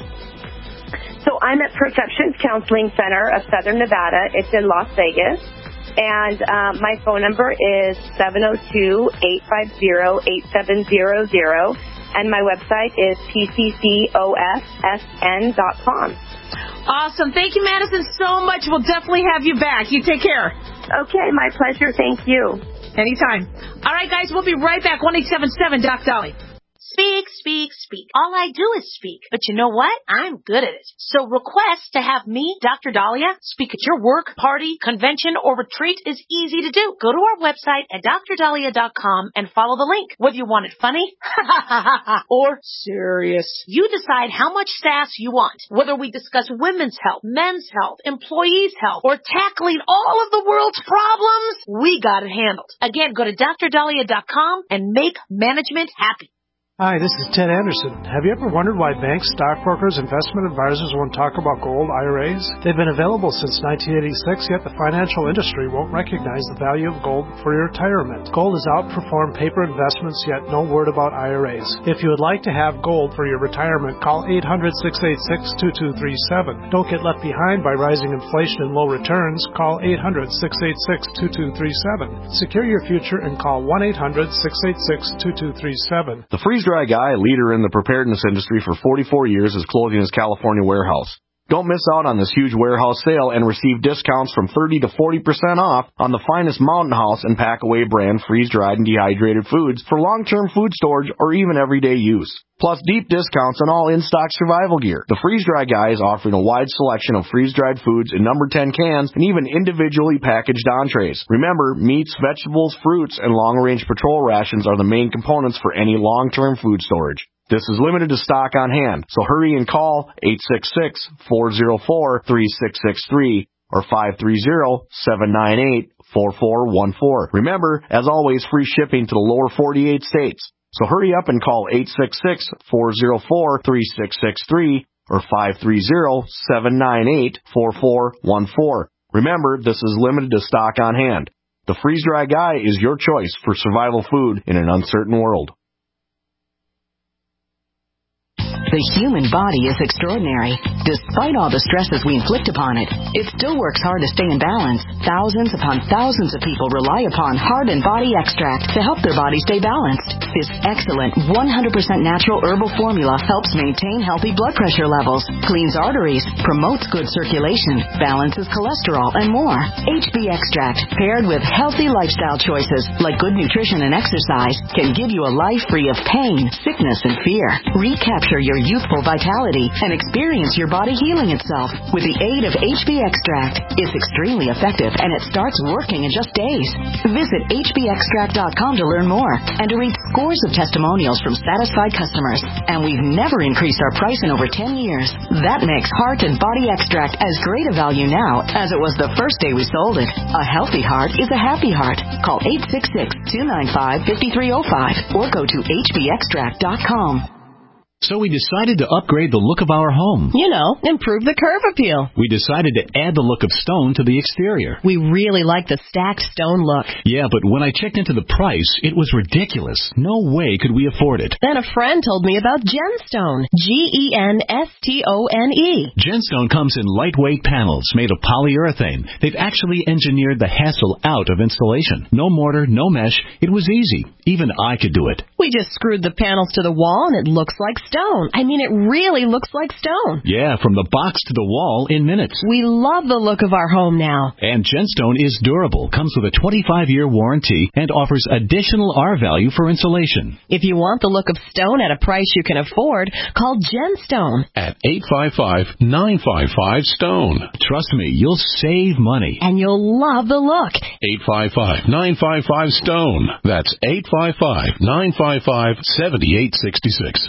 [SPEAKER 15] So I'm at Perceptions Counseling Center of Southern Nevada. It's in Las Vegas. And um, my phone number is seven oh two, eight five zero, eight seven zero zero. And my website is p c c o f s n dot com.
[SPEAKER 4] Awesome. Thank you, Madison, so much. We'll definitely have you back. You take care.
[SPEAKER 15] Okay, my pleasure. Thank you.
[SPEAKER 4] Anytime. All right, guys, we'll be right back. one eight seven seven Doc Dolly.
[SPEAKER 5] Speak, speak, speak. All I do is speak. But you know what? I'm good at it. So request to have me, Doctor Dahlia, speak at your work, party, convention, or retreat is easy to do. Go to our website at d r dahlia dot com and follow the link. Whether you want it funny or serious, you decide how much sass you want. Whether we discuss women's health, men's health, employees' health, or tackling all of the world's problems, we got it handled. Again, go to d r dahlia dot com and make management happy.
[SPEAKER 6] Hi, this is Ted Anderson. Have you ever wondered why banks, stockbrokers, investment advisors won't talk about gold I R As? They've been available since nineteen eighty-six, yet the financial industry won't recognize the value of gold for your retirement. Gold has outperformed paper investments, yet no word about I R As. If you would like to have gold for your retirement, call eight hundred, six eight six, two two three seven. Don't get left behind by rising inflation and low returns. Call eight hundred, six eight six, two two three seven. Secure your future and call one eight hundred, six eight six, two two three seven.
[SPEAKER 9] The freeze-dry guy, leader in the preparedness industry for forty-four years, is closing his California warehouse. Don't miss out on this huge warehouse sale and receive discounts from thirty to forty percent off on the finest Mountain House and Packaway brand freeze-dried and dehydrated foods for long-term food storage or even everyday use. Plus deep discounts on all in-stock survival gear. The Freeze-Dry Guy is offering a wide selection of freeze-dried foods in number ten cans and even individually packaged entrees. Remember, meats, vegetables, fruits, and long-range patrol rations are the main components for any long-term food storage. This is limited to stock on hand, so hurry and call eight six six, four zero four, three six six three or five three zero, seven nine eight, four four one four. Remember, as always, free shipping to the lower forty-eight states. So hurry up and call eight six six, four zero four, three six six three or five three zero, seven nine eight, four four one four. Remember, this is limited to stock on hand. The Freeze-Dry Guy is your choice for survival food in an uncertain world.
[SPEAKER 16] The human body is extraordinary. Despite all the stresses we inflict upon it, it still works hard to stay in balance. Thousands upon thousands of people rely upon Heart and Body Extract to help their body stay balanced. This excellent one hundred percent natural herbal formula helps maintain healthy blood pressure levels, cleans arteries, promotes good circulation, balances cholesterol, and more. H B Extract, paired with healthy lifestyle choices like good nutrition and exercise, can give you a life free of pain, sickness, and fear. Recapture your youthful vitality and experience your body healing itself with the aid of H B Extract. It's extremely effective and it starts working in just days. Visit H B extract dot com to learn more and to read scores of testimonials from satisfied customers. And we've never increased our price in over ten years. That makes Heart and Body Extract as great a value now as it was the first day we sold it. A healthy heart is a happy heart. Call eight six six, two nine five, five three zero five or go to H B extract dot com.
[SPEAKER 17] So we decided to upgrade the look of our home.
[SPEAKER 8] You know, improve the curve appeal.
[SPEAKER 17] We decided to add the look of stone to the exterior.
[SPEAKER 8] We really like the stacked stone look.
[SPEAKER 17] Yeah, but when I checked into the price, it was ridiculous. No way could we afford it.
[SPEAKER 8] Then a friend told me about Genstone. G E N S T O N E.
[SPEAKER 17] Genstone comes in lightweight panels made of polyurethane. They've actually engineered the hassle out of installation. No mortar, no mesh. It was easy. Even I could do it.
[SPEAKER 8] We just screwed the panels to the wall and it looks like stone. I mean, it really looks like stone.
[SPEAKER 17] Yeah, from the box to the wall in minutes.
[SPEAKER 8] We love the look of our home now.
[SPEAKER 17] And Genstone is durable, comes with a twenty-five year warranty, and offers additional R value for insulation.
[SPEAKER 8] If you want the look of stone at a price you can afford, call Genstone
[SPEAKER 18] at eight five five, nine five five, STONE.
[SPEAKER 17] Trust me, you'll save money.
[SPEAKER 8] And you'll love the look.
[SPEAKER 18] eight five five, nine five five, STONE. That's eight five five, nine five five, seven eight six six.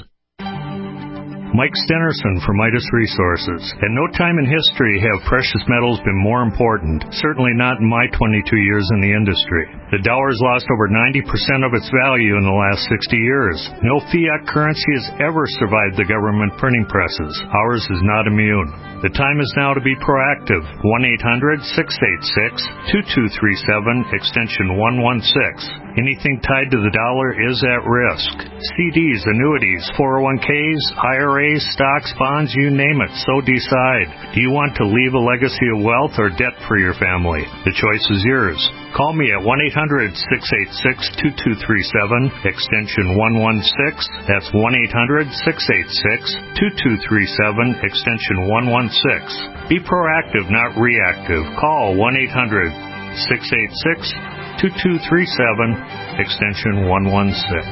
[SPEAKER 19] Mike Stenerson from Midas Resources. At no time in history have precious metals been more important, certainly not in my twenty-two years in the industry. The dollar has lost over ninety percent of its value in the last sixty years. No fiat currency has ever survived the government printing presses. Ours is not immune. The time is now to be proactive. one eight hundred, six eight six, two two three seven, extension one one six. Anything tied to the dollar is at risk. C Ds, annuities, four oh one Ks, I R As, stocks, bonds, you name it, so decide. Do you want to leave a legacy of wealth or debt for your family? The choice is yours. Call me at one eight hundred, six eight six, two two three seven, extension one one six. That's one eight hundred, six eight six, two two three seven, extension one one six. Be proactive, not reactive. Call one eight hundred, six eight six, two two three seven, extension one one six.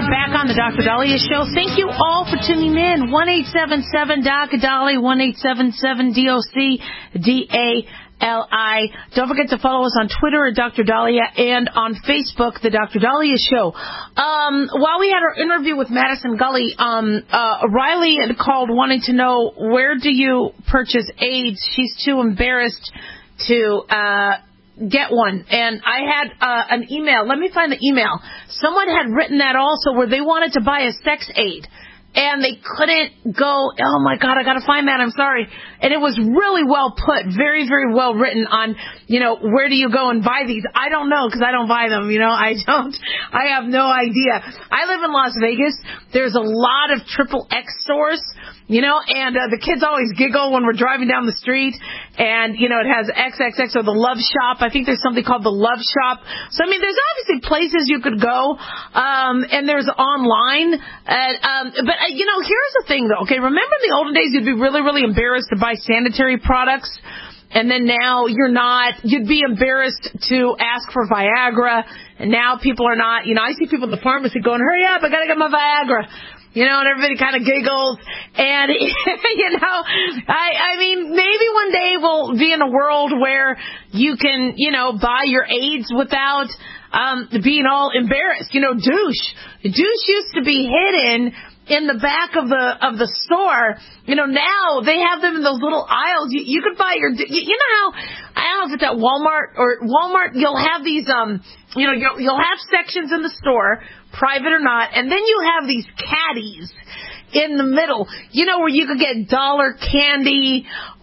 [SPEAKER 4] are back on the Doctor Dahlia Show. Thank you all for tuning in. one eight seven seven D O C Dali, one eight seven seven D O C D A L I. Don't forget to follow us on Twitter at Doctor Dahlia and on Facebook, The Doctor Dahlia Show. Um, while we had our interview with Madison Gully, um, uh, Riley had called wanting to know, where do you purchase AIDS? She's too embarrassed to uh, get one. And I had uh, an email. Let me find the email. Someone had written that also, where they wanted to buy a sex aid. And they couldn't go, oh, my God, I got to find that. I'm sorry. And it was really well put, very, very well written on, you know, where do you go and buy these? I don't know, because I don't buy them, you know. I don't. I have no idea. I live in Las Vegas. There's a lot of triple X stores, you know, and uh, the kids always giggle when we're driving down the street. And, you know, it has triple X or the Love Shop. I think there's something called the Love Shop. So, I mean, there's obviously places you could go, um, and there's online. Uh, um, but, uh, you know, here's the thing, though. Okay, remember in the olden days you'd be really, really embarrassed to buy sanitary products? And then now you're not. You'd be embarrassed to ask for Viagra. And now people are not. You know, I see people at the pharmacy going, hurry up, I got to get my Viagra. You know, and everybody kind of giggles. And, you know, I, I mean, maybe one day we'll be in a world where you can, you know, buy your AIDS without um, being all embarrassed. You know, douche. Douche used to be hidden in the back of the of the store. You know, now they have them in those little aisles. You, you could buy your, you, you know how, I don't know if it's at Walmart or Walmart, you'll have these, um, you know, you'll, you'll have sections in the store, private or not, and then you have these caddies in the middle, you know, where you could get dollar candy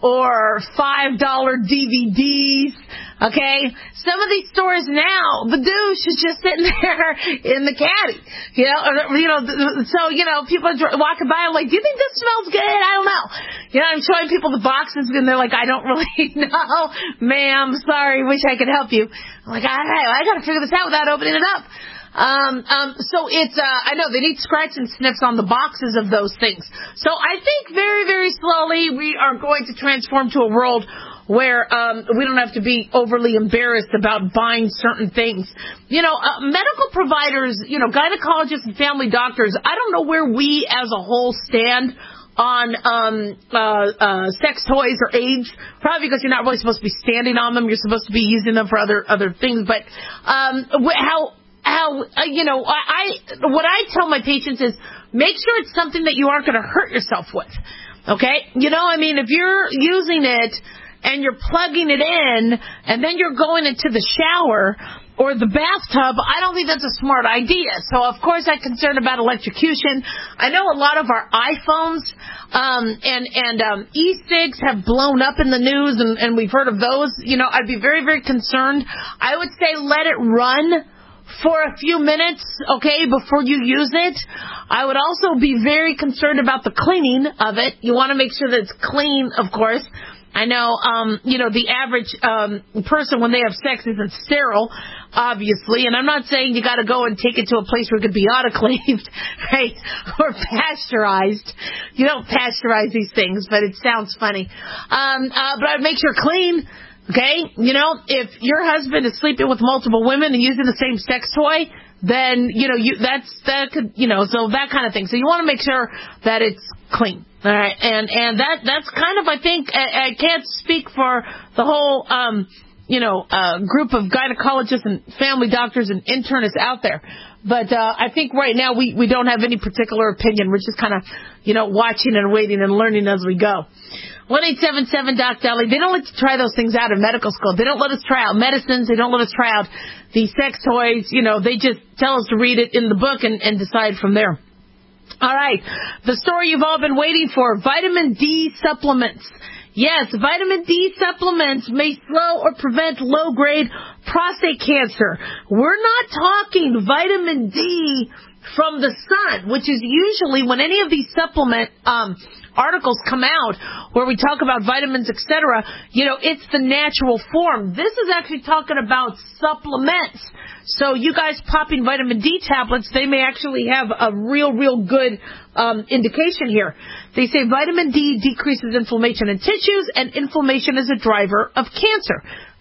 [SPEAKER 4] or five dollar D V Ds, okay? Some of these stores now, the douche is just sitting there in the caddy, you know, or, you know, so, you know, people are walking by and like, do you think this smells good? I don't know. You know, I'm showing people the boxes and they're like, I don't really know, ma'am, sorry, wish I could help you. I'm like, I, I got to figure this out without opening it up. Um, um, so it's, uh, I know they need scratch and sniffs on the boxes of those things. So I think very, very slowly we are going to transform to a world where, um, we don't have to be overly embarrassed about buying certain things. You know, uh, medical providers, you know, gynecologists and family doctors, I don't know where we as a whole stand on um uh uh sex toys or AIDS, probably because you're not really supposed to be standing on them. You're supposed to be using them for other other things. But um how How, uh, you know, I, I, what I tell my patients is make sure it's something that you aren't going to hurt yourself with. Okay? You know, I mean, if you're using it and you're plugging it in and then you're going into the shower or the bathtub, I don't think that's a smart idea. So, of course, I'm concerned about electrocution. I know a lot of our iPhones um, and, and um, e-cigs have blown up in the news, and, and we've heard of those. You know, I'd be very, very concerned. I would say let it run for a few minutes, okay, before you use it. I would also be very concerned about the cleaning of it. You want to make sure that it's clean, of course. I know, um, you know, the average um, person when they have sex isn't sterile, obviously. And I'm not saying you got to go and take it to a place where it could be autoclaved, right, or pasteurized. You don't pasteurize these things, but it sounds funny. Um, uh, but I'd make sure clean. Okay, you know, if your husband is sleeping with multiple women and using the same sex toy, then, you know, you that's, that could, you know, so that kind of thing. So you want to make sure that it's clean. All right, and, and that, that's kind of, I think, I, I can't speak for the whole, um, you know, uh, group of gynecologists and family doctors and internists out there. But uh, I think right now we, we don't have any particular opinion. We're just kind of, you know, watching and waiting and learning as we go. one eight seven seven D O C Dali. They don't let you try those things out in medical school. They don't let us try out medicines. They don't let us try out the sex toys. You know, they just tell us to read it in the book and, and decide from there. All right. The story you've all been waiting for, vitamin D supplements. Yes, vitamin D supplements may slow or prevent low-grade prostate cancer. We're not talking vitamin D from the sun, which is usually when any of these supplement um, articles come out where we talk about vitamins, et cetera, you know, it's the natural form. This is actually talking about supplements. So you guys popping vitamin D tablets, they may actually have a real, real good um, indication here. They say vitamin D decreases inflammation in tissues, and inflammation is a driver of cancer.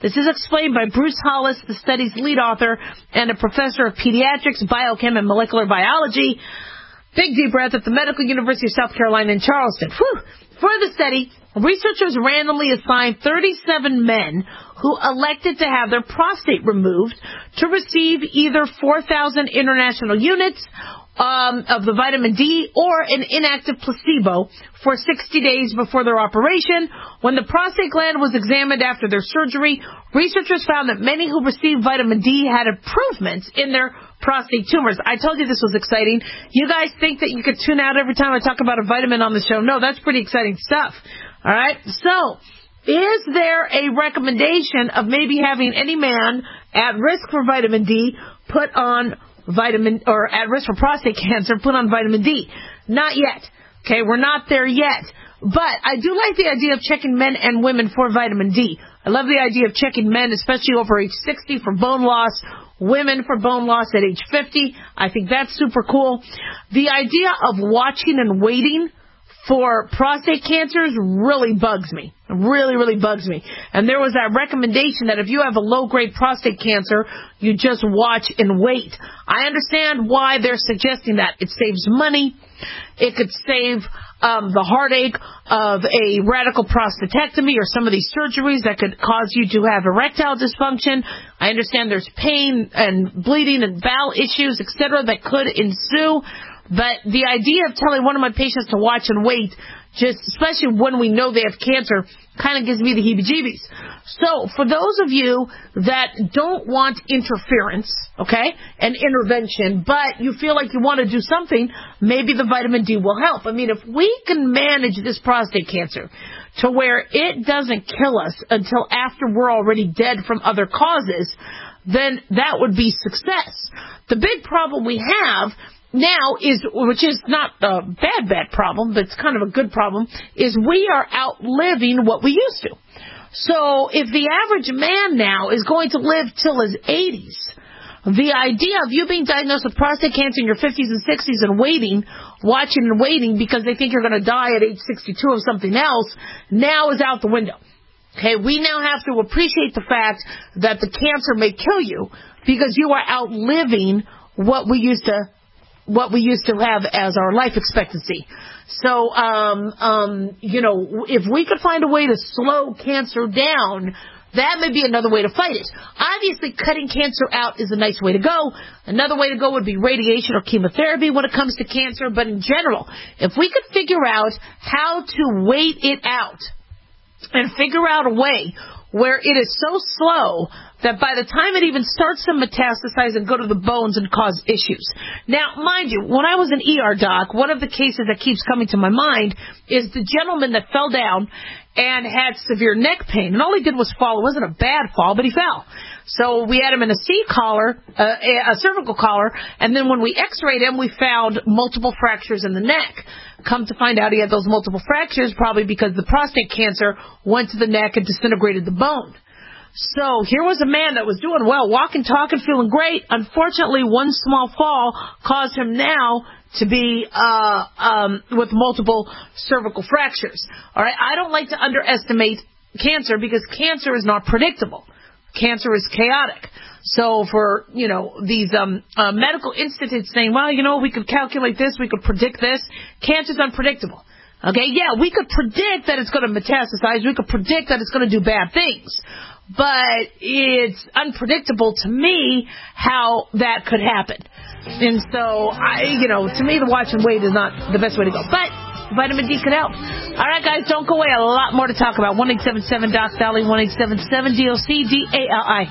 [SPEAKER 4] This is explained by Bruce Hollis, the study's lead author and a professor of pediatrics, biochem, and molecular biology. Big deep breath at the Medical University of South Carolina in Charleston. Whew. For the study, researchers randomly assigned thirty-seven men who elected to have their prostate removed to receive either four thousand international units um, of the vitamin D or an inactive placebo for sixty days before their operation. When the prostate gland was examined after their surgery, researchers found that many who received vitamin D had improvements in their prostate tumors. I told you this was exciting. You guys think that you could tune out every time I talk about a vitamin on the show? No, that's pretty exciting stuff. All right. So, is there a recommendation of maybe having any man at risk for vitamin D put on vitamin, or at risk for prostate cancer put on vitamin D? Not yet. Okay, we're not there yet. But I do like the idea of checking men and women for vitamin D. I love the idea of checking men, especially over age sixty, for bone loss, women for bone loss at age fifty. I think that's super cool. The idea of watching and waiting for prostate cancers really bugs me. Really, really bugs me. And there was that recommendation that if you have a low-grade prostate cancer, you just watch and wait. I understand why they're suggesting that. It saves money. It could save um, the heartache of a radical prostatectomy or some of these surgeries that could cause you to have erectile dysfunction. I understand there's pain and bleeding and bowel issues, et cetera, that could ensue. But the idea of telling one of my patients to watch and wait, just especially when we know they have cancer, kind of gives me the heebie-jeebies. So for those of you that don't want interference, okay, and intervention, but you feel like you want to do something, maybe the vitamin D will help. I mean, if we can manage this prostate cancer to where it doesn't kill us until after we're already dead from other causes, then that would be success. The big problem we have now is, which is not a bad, bad problem, but it's kind of a good problem, is we are outliving what we used to. So if the average man now is going to live till his eighties, the idea of you being diagnosed with prostate cancer in your fifties and sixties and waiting, watching and waiting because they think you're going to die at age sixty-two of something else, now is out the window. Okay, we now have to appreciate the fact that the cancer may kill you because you are outliving what we used to what we used to have as our life expectancy. So, um, um, you know, if we could find a way to slow cancer down, that may be another way to fight it. Obviously, cutting cancer out is a nice way to go. Another way to go would be radiation or chemotherapy when it comes to cancer. But in general, if we could figure out how to wait it out and figure out a way where it is so slow that by the time it even starts to metastasize and go to the bones and cause issues. Now, mind you, when I was an E R doc, one of the cases that keeps coming to my mind is the gentleman that fell down and had severe neck pain. And all he did was fall. It wasn't a bad fall, but he fell. So we had him in a C collar, uh, a cervical collar, and then when we x-rayed him, we found multiple fractures in the neck. Come to find out he had those multiple fractures probably because the prostate cancer went to the neck and disintegrated the bone. So here was a man that was doing well, walking, talking, feeling great. Unfortunately, one small fall caused him now to be uh um with multiple cervical fractures. All right, I don't like to underestimate cancer because cancer is not predictable. Cancer is chaotic. So for, you know, these um uh, medical institutes saying, well, you know, we could calculate this, we could predict this, cancer's unpredictable. Okay, yeah, we could predict that it's going to metastasize, we could predict that it's going to do bad things. But it's unpredictable to me how that could happen. And so, I, you know, to me, the watch and wait is not the best way to go. But vitamin D could help. All right, guys, don't go away. A lot more to talk about. one eight seven seven doc Dolly, one eight seven seven D O C D A L I.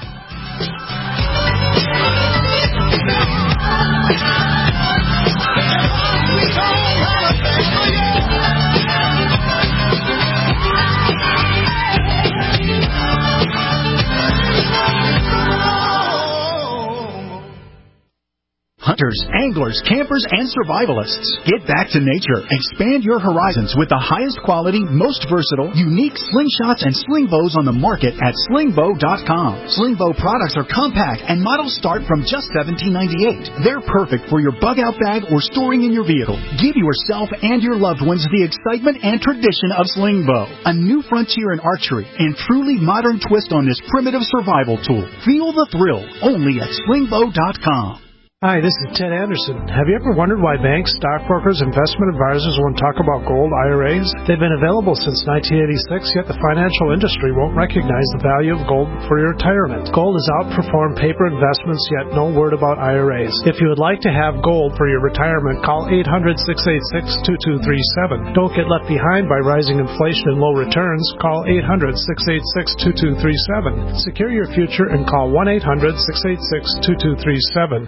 [SPEAKER 20] hunters, anglers, campers, and survivalists. Get back to nature. Expand your horizons with the highest quality, most versatile, unique slingshots and sling bows on the market at sling bow dot com. Sling bow products are compact and models start from just seventeen ninety-eight. They're perfect for your bug-out bag or storing in your vehicle. Give yourself and your loved ones the excitement and tradition of sling bow. A new frontier in archery and truly modern twist on this primitive survival tool. Feel the thrill only at sling bow dot com.
[SPEAKER 6] Hi, this is Ted Anderson. Have you ever wondered why banks, stockbrokers, investment advisors won't talk about gold I R As? They've been available since nineteen eighty-six, yet the financial industry won't recognize the value of gold for your retirement. Gold has outperformed paper investments, yet no word about I R As. If you would like to have gold for your retirement, call eight hundred, six eight six, two two three seven. Don't get left behind by rising inflation and low returns. Call eight hundred, six eight six, two two three seven. Secure your future and call one eight hundred, six eight six, two two three seven.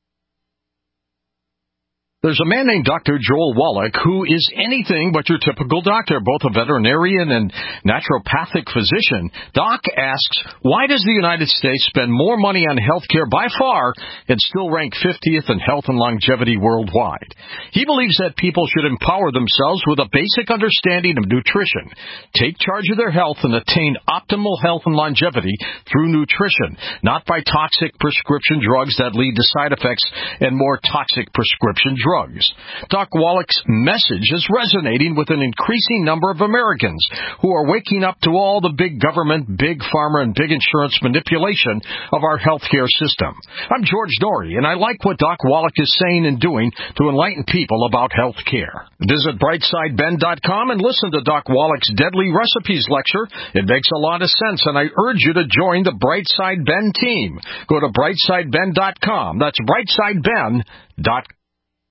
[SPEAKER 21] There's a man named Doctor Joel Wallach who is anything but your typical doctor, both a veterinarian and naturopathic physician. Doc asks, why does the United States spend more money on health care by far and still rank fiftieth in health and longevity worldwide? He believes that people should empower themselves with a basic understanding of nutrition, take charge of their health, and attain optimal health and longevity through nutrition, not by toxic prescription drugs that lead to side effects and more toxic prescription drugs. Drugs. Doc Wallach's message is resonating with an increasing number of Americans who are waking up to all the big government, big pharma, and big insurance manipulation of our healthcare system. I'm George Dory, and I like what Doc Wallach is saying and doing to enlighten people about health care. Visit brightside ben dot com and listen to Doc Wallach's Deadly Recipes lecture. It makes a lot of sense, and I urge you to join the Brightside Ben team. Go to brightside ben dot com. That's brightside ben dot com.